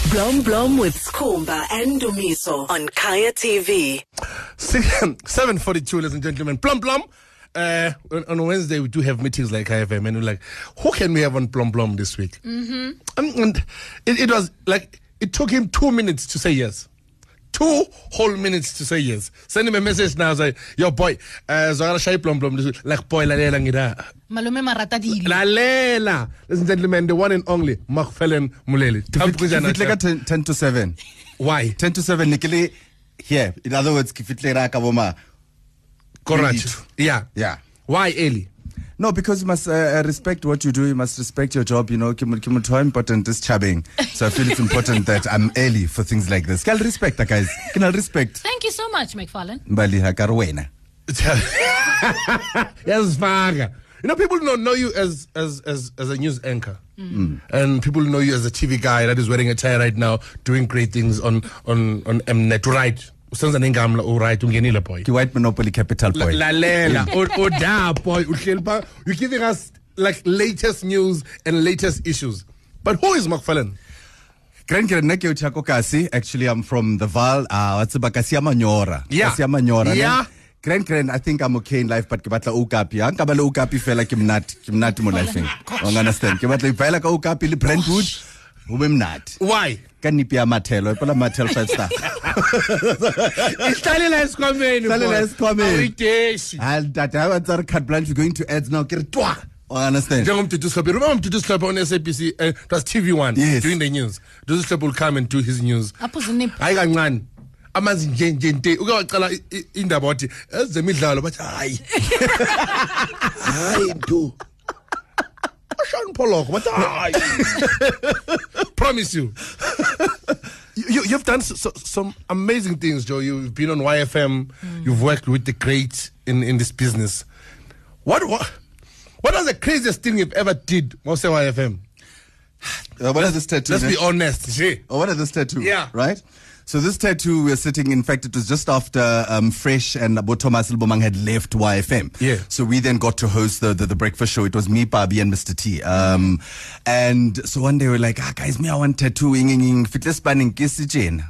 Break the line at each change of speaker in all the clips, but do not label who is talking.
Blom Blom with Skhumba and Dumiso on Kaya TV.
7:42, ladies and gentlemen. Blom Blom. On Wednesday, we do have meetings like IFM, and we're like, who can we have on Blom Blom this week? Mm-hmm. And it was like, it took him 2 minutes to say yes. 2 whole minutes to say yes. Send him a message now, say, yo boy, Zara Shai Blom Blom this week. Like, boy, Lalela Ngida.
Malume marata dili.
Lalela. Ladies and gentlemen, the one and only, Makfelen Mulele.
10 to 7.
Why?
10 to 7, Nikili, here. In other words, Kifitlera Kaboma.
Correct. Yeah.
Yeah.
Why early?
No, because you must respect what you do. You must respect your job. You know, how important is chabbing. So I feel it's important that I'm early for things like this. Can I respect that, guys? Can I respect?
Thank you so much, McFarlane.
Mbali hakarwena.
Yes, Faga. You know, people don't know you as a news anchor. And people know you as a TV guy that is wearing a tie right now, doing great things on Mnet, right?
The white monopoly capital boy.
Boy. You're giving us like latest news and latest issues. But who is McFarlane?
Actually, I'm from the Val. What's about Kasiamanyora?
Yeah.
Kasiamanyora.
Yeah.
I think I'm okay in life, but kibatla ukapi. Kabala ukapi fela kimnat mo life. You understand? Kibatla fela ka ukapi li Brentwood. Umemnat.
Why?
Kanipia Matelo, Pala Matel 5-star.
Italia is coming.
And that I want to cut blanche. We're going to ads now. I understand.
Remember to do slap on SAPC. That's TV1.
Yes.
Doing the news. Do slap will come and do his news. I got man. Amazi nje ukaqala indaba wathi ezemidlalo bathi hayi do Sean Pollock, what promise you. You've done some amazing things, Joe. You've been on YFM. You've worked with the greats in this business. What was the craziest thing you've ever did? What's YFM?
What is this tattoo?
Let's be honest.
What is this tattoo?
Yeah.
Right? So this tattoo, we're sitting, in fact, it was just after Fresh and Thomas Silbomang had left YFM.
Yeah.
So we then got to host the breakfast show. It was me, Pabi, and Mr. T. And so one day we're like, guys, I want tattooing. Fitness spanning, kisichen.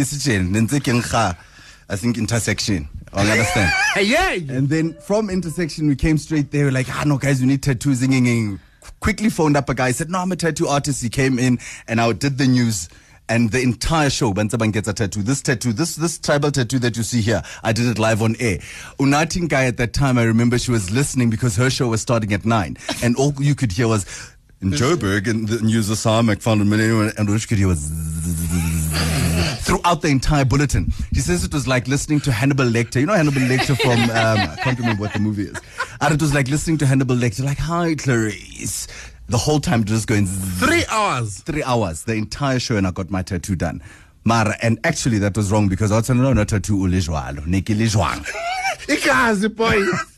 I think intersection. I understand.
Yeah.
And then from intersection, we came straight there. We're like, no, guys, we need tattoos. Quickly phoned up a guy. Said, no, I'm a tattoo artist. He came in and I did the news. And the entire show, Bansaban gets a tattoo. This tribal tattoo that you see here, I did it live on air. Unating guy at that time, I remember she was listening because her show was starting at 9. And all you could hear was, in Joburg, and the news of Sam McFarlane, and all you could hear was throughout the entire bulletin. She says it was like listening to Hannibal Lecter. You know Hannibal Lecter from, I can't remember what the movie is. And it was like listening to Hannibal Lecter, like, hi, Clarice. The whole time just going
3 hours.
3 hours. The entire show, and I got my tattoo done. Mara, and actually that was wrong because I was no tattoo ulejwalo. Niki lejwang.
Boy.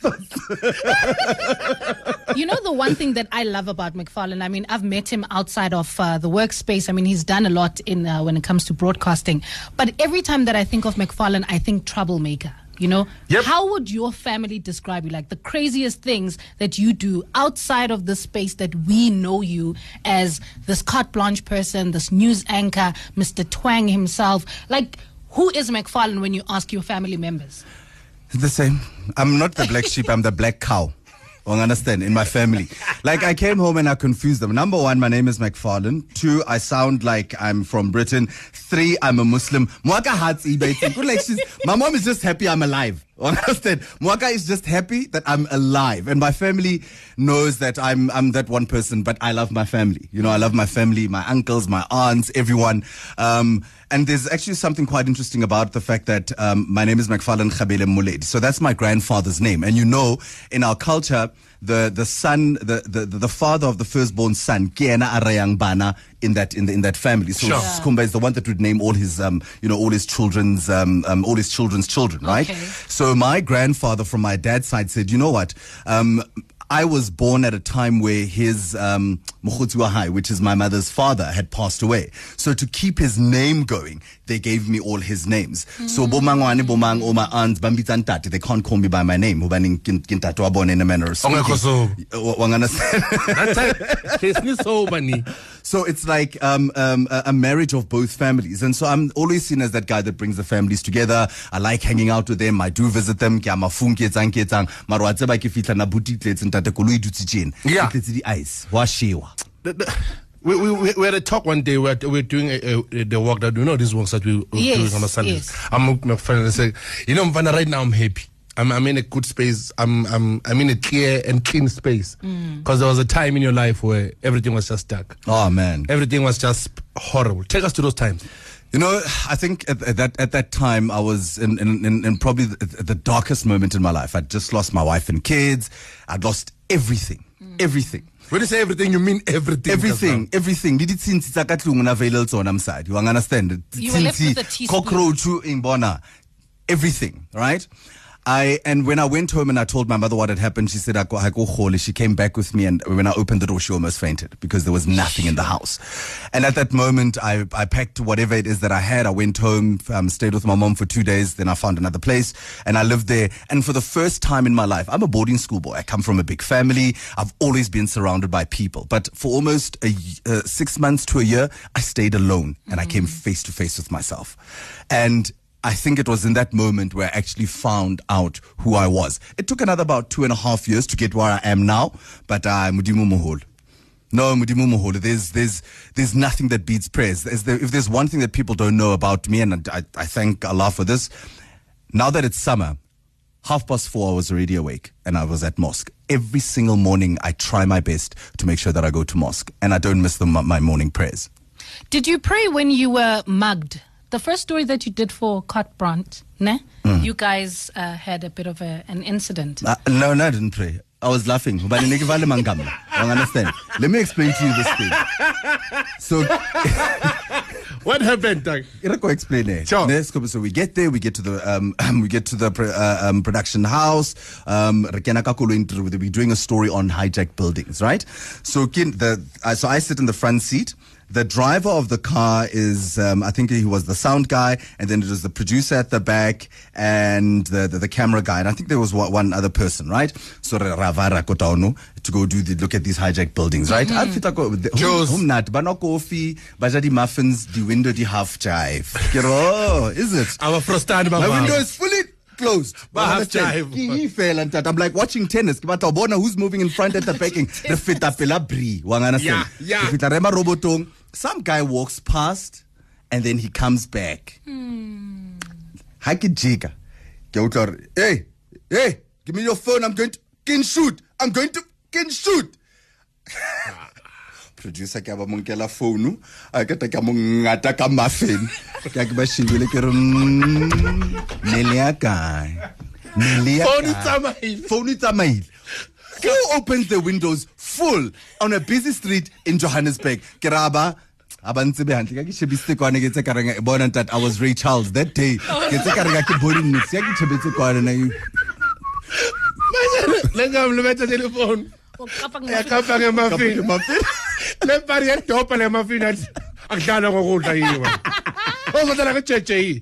You know the one thing that I love about McFarlane, I mean, I've met him outside of the workspace. I mean, he's done a lot in when it comes to broadcasting. But every time that I think of McFarlane, I think troublemaker. You know,
yep.
How would your family describe you? Like the craziest things that you do outside of the space that we know you as this carte blanche person, this news anchor, Mr. Twang himself. Like, who is McFarlane when you ask your family members?
The same. I'm not the black sheep, I'm the black cow. I understand, in my family. Like, I came home and I confused them. Number 1, my name is McFarlane. 2, I sound like I'm from Britain. 3, I'm a Muslim. Mwaka hearts eBay. Like, my mom is just happy I'm alive. Understand? Mwaka is just happy that I'm alive. And my family knows that I'm that one person, but I love my family. You know, I love my family, my uncles, my aunts, everyone. And there's actually something quite interesting about the fact that my name is McFarlane Khabele Muledi. So that's my grandfather's name. And you know, in our culture, the son, the father of the firstborn son, Kiena Arayang Bana, in that family. So
sure.
Skhumba is the one that would name all his all his children's children, right?
Okay.
So my grandfather from my dad's side said, you know what? I was born at a time where his Mokgotsi High, which is my mother's father, had passed away. So to keep his name going, they gave me all his names. So bomangwane, bomang, or my aunts, bambita ntati, they can't call me by my name. Hobane kintato wa bona in a manner of speaking. So it's like a marriage of both families. And so I'm always seen as that guy that brings the families together. I like hanging out with them. I do visit them. Yeah.
We had a talk one day. We're doing the work that these works that we doing on a Sunday.
Yes.
I'm my friend and say, Mvana, right now I'm happy. I'm in a good space. I'm in a clear and clean space. Because there was a time in your life where everything was just dark.
Oh man,
everything was just horrible. Take us to those times.
I think at that time I was in probably the darkest moment in my life. I'd just lost my wife and kids. I'd lost everything. Everything.
When you say everything, you mean everything.
Everything. Did it you understand?
You were left with a teaspoon.
Cockroach, everything, right? And when I went home and I told my mother what had happened, she said, I go khole. She came back with me, and when I opened the door, she almost fainted because there was nothing in the house. And at that moment, I packed whatever it is that I had. I went home, stayed with my mom for 2 days. Then I found another place and I lived there. And for the first time in my life, I'm a boarding school boy. I come from a big family. I've always been surrounded by people. But for almost 6 months to a year, I stayed alone and I came face to face with myself. And I think it was in that moment where I actually found out who I was. It took another about 2.5 years to get where I am now, but Mudimu Mohol. No, Mudimu Mohol. There's nothing that beats prayers. If there's one thing that people don't know about me, and I thank Allah for this, now that it's summer, 4:30 I was already awake and I was at mosque. Every single morning I try my best to make sure that I go to mosque and I don't miss my morning prayers.
Did you pray when you were mugged? The first story that you did for Cotbrant, you guys had a bit of an incident.
No, I didn't pray. I was laughing. But understand. Let me explain to you this thing. So,
what happened, Doug?
Explain it.
Sure.
So we get there. We get to the production house. We're doing a story on hijacked buildings, right? So so I sit in the front seat. The driver of the car is, I think he was the sound guy, and then it was the producer at the back and the camera guy. And I think there was one other person, right? So Ravara Kotauno to go look at these hijacked buildings, right? Home nat, bano coffee, bajadi muffins, the window, the half jive. Oh, is it?
Our frosted
my window is fully closed. He fell and I'm like watching tennis. But who's moving in front at the backing? The fitapela bri. Yeah. Some guy walks past and then he comes back. Hey, give me your phone. I'm going to shoot. Producer ke ba monkela phone a ke ta ka mongata ka muffin ke ba shibile ke re phone tsamaile. Who opens the windows full on a busy street in Johannesburg? Keraba abantse be hantle ka ke shebiste kwane ke tse ka reng bona that I was Ray Charles that day ke tse ka reng ke body mix ya ke shebetse kwane na you
lenga mlebeta telephone ya kapa ke muffin le pari ya topa le muffin akudlala ngokudla yiwa ozodala ke cheche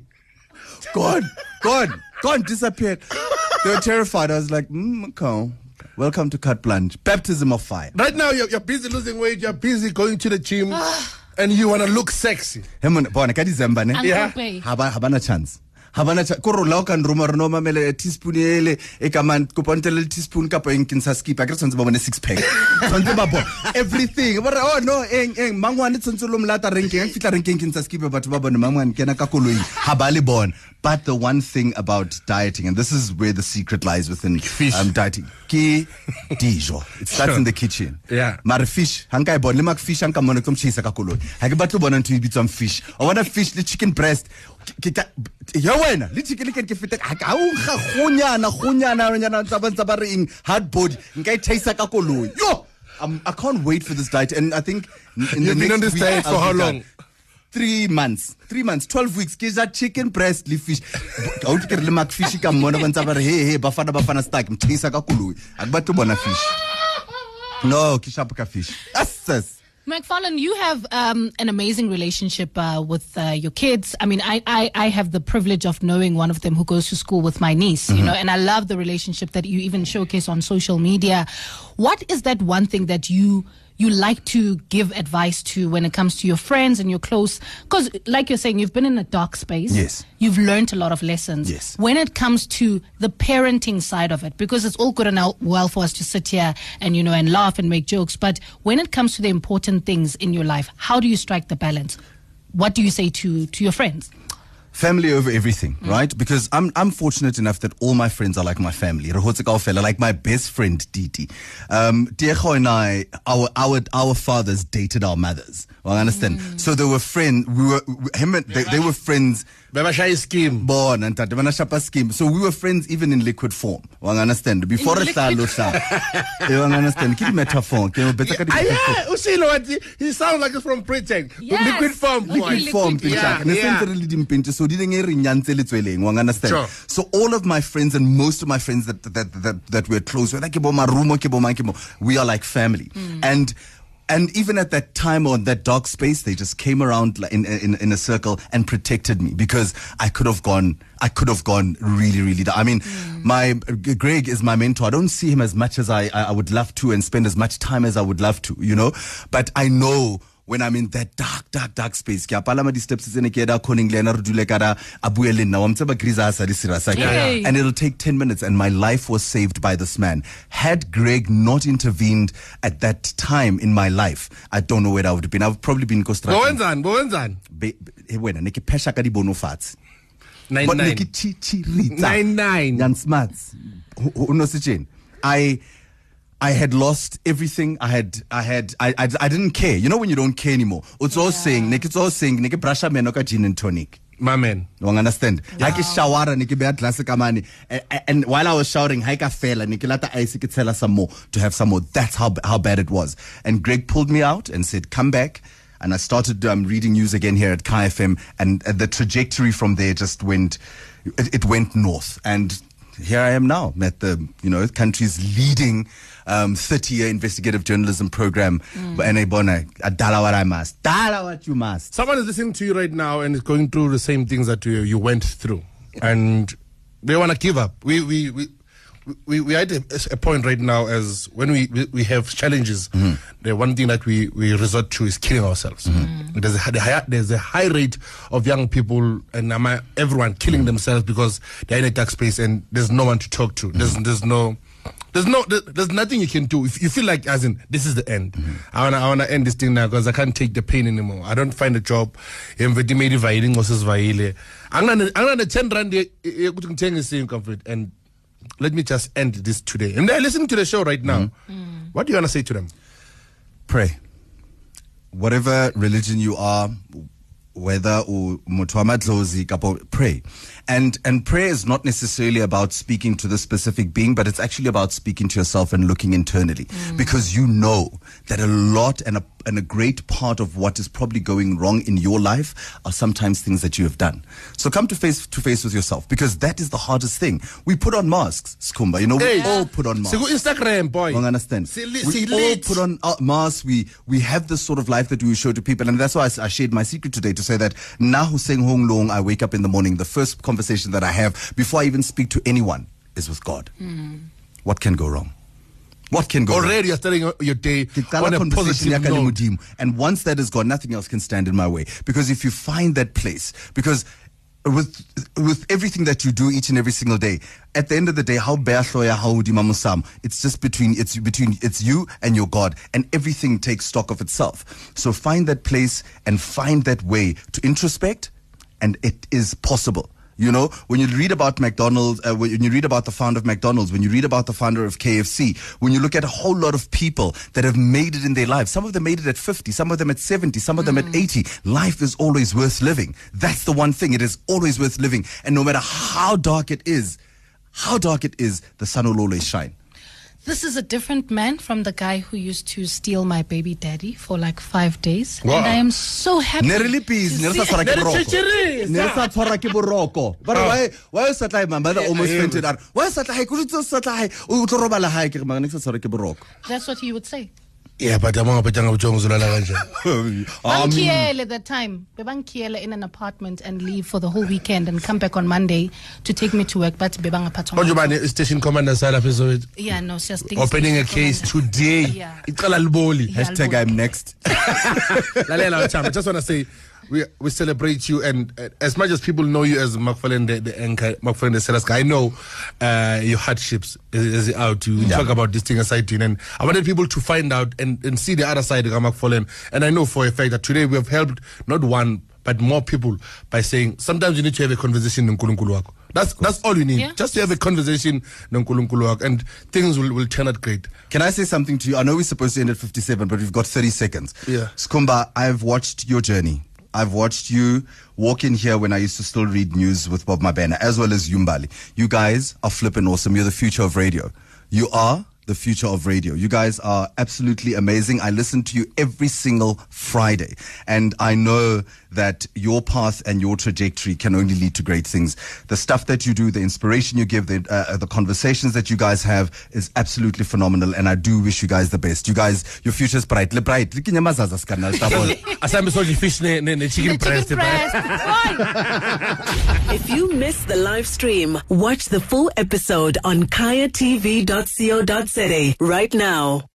gone disappeared. They were terrified. I was like, okay. Welcome to Cut Plunge. Baptism of fire. Right now, you're busy losing weight. You're busy going to the gym. And you want to look sexy.
Yeah. Habana chance. Korula kan rumor no mamele teaspoon ele e kaman kopontele teaspoon kapa inkinsa skip akere tsantse ba bone six pack tsantse ba bo everything but oh no mangwane tsantse lo mlata ranking fitla ranking kinsa skip batho ba bone mangwane kena ka koloi ha ba le bona. But the one thing about dieting, and this is where the secret lies within dieting, ki dijo. It starts in the kitchen.
Yeah.
Mara fish, hanka ibon lemak fish hanka mona kom chisa ka koloi. Ha ke batlo bona ntwe bitswang fish. I want a fish, the chicken breast. Ya wena, le chicken ke feta ha ka o ga gonyana tsa ba re hard body. Nka I taste ka koloi. Yo, I can't wait for this diet, and I think in the next
on this diet for how long?
3 months, 12 weeks. Kisa chicken breast, le fish. Out ke re le mak fish ka mona ba ntsa ba re hey bafana stack mthisa ka koloi. Akba to bona fish. No, kishapuka fish. Yes.
McFarlane, you have an amazing relationship with your kids. I mean, I have the privilege of knowing one of them who goes to school with my niece, you know, and I love the relationship that you even showcase on social media. What is that one thing that you like to give advice to when it comes to your friends and your close? Because like you're saying, you've been in a dark space.
Yes.
You've learned a lot of lessons.
Yes.
When it comes to the parenting side of it, because it's all good and well for us to sit here and, you know, and laugh and make jokes. But when it comes to the important things in your life, how do you strike the balance? What do you say to your friends?
Family over everything, right? Because I'm fortunate enough that all my friends are like my family. Like my best friend Diti. Diego and I, our fathers dated our mothers. Well, I understand. So they were friends. They were friends.
Scheme.
Born and scheme. So we were friends even in liquid form. Well, I understand. Before a star, you understand. Keep metaphor.
He sounds like it's from Britain.
Yes.
Liquid form.
Liquid form. So understand.
Sure.
So all of my friends and most of my friends that we're close with, we are like family. And even at that time or in that dark space, they just came around in a circle and protected me, because I could have gone really, really down. I mean, my Greg is my mentor. I don't see him as much as I would love to and spend as much time as I would love to, you know, but I know when I'm in that dark space, and it'll take 10 minutes, and my life was saved by this man. Had Greg not intervened at that time in my life, I don't know where I would have been. I would probably been constructing.
99.
I had lost everything. I didn't care. You know when you don't care anymore. It's all saying, brasha menoka gin and tonic.
My man.
You understand? Like a shower and while I was shouting, Haika fell and Nikilata ice could tell us some more to have some more. That's how bad it was. And Greg pulled me out and said, come back. And I started reading news again here at Kai FM, and the trajectory from there just went north. And here I am now at the country's leading 30-year investigative journalism program. And dala what I must, dala what you must.
Someone is listening to you right now and is going through the same things that you went through, and they want to give up. We are at a point right now, as when we have challenges, the one thing that we resort to is killing ourselves. There's a high rate of young people and everyone killing themselves because they're in a dark space and there's no one to talk to. There's nothing you can do. If you feel like, as in, this is the end. I wanna end this thing now because I can't take the pain anymore. I don't find a job. I'm gonna 10 rand and let me just end this today. And they're listening to the show right now. What do you want to say to them?
Pray. Whatever religion you are, whether pray. And prayer is not necessarily about speaking to the specific being, but it's actually about speaking to yourself and looking internally, because you know that a lot and a great part of what is probably going wrong in your life are sometimes things that you have done. So come to face with yourself, because that is the hardest thing. We put on masks, Skumba. You know, we all put on masks.
Instagram, boy.
Don't understand. We all put on masks. We have this sort of life that we show to people, and that's why I shared my secret today to say that now Hussein Hong Long, I wake up in the morning, the first conversation that I have before I even speak to anyone is with God. What can go wrong? What can go
Already you're starting your day on a positive note.
And once that is gone, nothing else can stand in my way. Because if you find that place, because with everything that you do each and every single day, at the end of the day, it's just between you and your God, and everything takes stock of itself. So find that place and find that way to introspect, and it is possible. You know, when you read about McDonald's, when you read about the founder of McDonald's, when you read about the founder of KFC, when you look at a whole lot of people that have made it in their lives, some of them made it at 50, some of them at 70, some of them at 80. Life is always worth living. That's the one thing. It is always worth living. And no matter how dark it is, the sun will always shine.
This is a different man from the guy who used to steal my baby daddy for like 5 days.
Wow.
And I am so happy.
Ne re le busy, ne re sa tshwara ke boroko. Ne re sa tshwara ke boroko. But why is that like my mother almost fainted out? Why is that like o tlo robala hae ke re ne sa tshwara ke boroko.
That's what he would say.
Yeah, but I'm going to
Bankiele the time. Bankiele in an apartment and leave for the whole weekend and come back on Monday to take me to work. But Bebanga Patong.
Station commander side episode.
Yeah, no, just
opening a case today.
Yeah.
Hashtag I'm next.
I just want to say we celebrate you, and as much as people know you as Macfarlane the anchor, Macfarlane the Sellers guy, I know your hardships is out. You talk about this thing aside, and I wanted people to find out and see the other side of Macfarlane. And I know for a fact that today we have helped not one but more people by saying sometimes you need to have a conversation in Nkulunkulu wako. That's all you need. Yeah. Just to have a conversation in Nkulunkulu wako, and things will turn out great.
Can I say something to you? I know we're supposed to end at 57, but we've got 30 seconds.
Yeah.
Skhumba, I've watched your journey. I've watched you walk in here when I used to still read news with Bob Mabena, as well as Yumbali. You guys are flipping awesome. You're the future of radio. You are the future of radio. You guys are absolutely amazing. I listen to you every single Friday, and I know that your path and your trajectory can only lead to great things. The stuff that you do, the inspiration you give, the conversations that you guys have is absolutely phenomenal, and I do wish you guys the best. You guys, your future is bright. If
you miss the live stream, watch the full episode on KayaTV.co.za right now.